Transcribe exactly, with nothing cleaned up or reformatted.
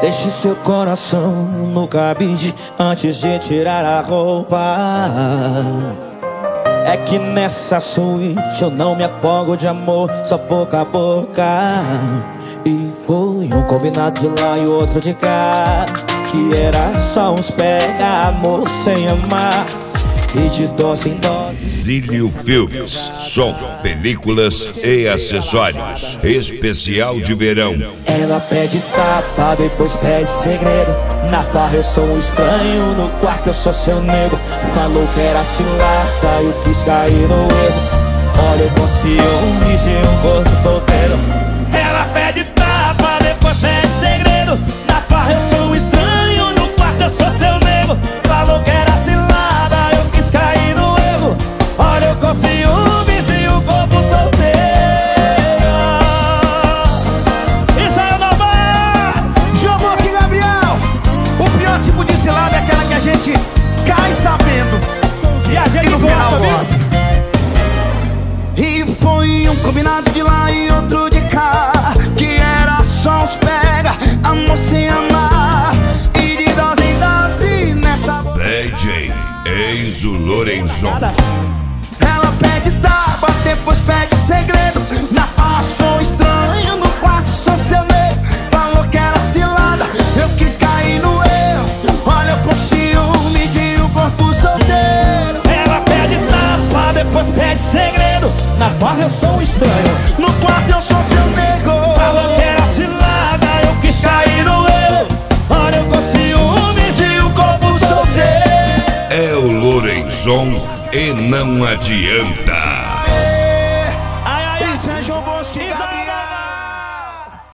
Deixe seu coração no cabide antes de tirar a roupa. É que nessa suíte eu não me afogo de amor, só boca a boca. E foi um combinado de lá e outro de cá, que era só uns pega amor sem amar, e de dose em dose. Zílio Filmes, som, películas e acessórios. Especial de verão. Ela pede tapa, depois pede segredo. Na farra eu sou um estranho, no quarto eu sou seu nego. Falou que era cilada, eu quis cair no erro. Olha eu com ciúmes de um corpo solteiro. Ela pede tapa, depois pede segredo. Na farra eu sou um estranho, no quarto eu sou seu nego. Falou que era cilada, eu quis cair no erro. Olha eu com ciúmes de um corpo solteiro. Isso é o Nova João Bosco e Gabriel. O pior tipo de cilada é aquela que a gente cai sabendo e a gente e no gosta, final viu? gosta. E foi um combinado de lá e outro de cá, que era só uns pega, amor sem amar, e de dose em dose nessa. D J Enzo Lorenzon. Ela pede tapa, depois pede segredo. Na farra sou estranho, no quarto sou seu nego. Falou que era cilada, eu quis cair no erro. Olha eu com ciúme de um corpo solteiro. Ela pede tapa, depois pede segredo. Na farra eu sou um estranho, No quarto eu sou seu nego. falou que era cilada, eu quis cair no erro. Olha eu com ciúmes de um corpo solteiro. É o Lorenzon e não adianta.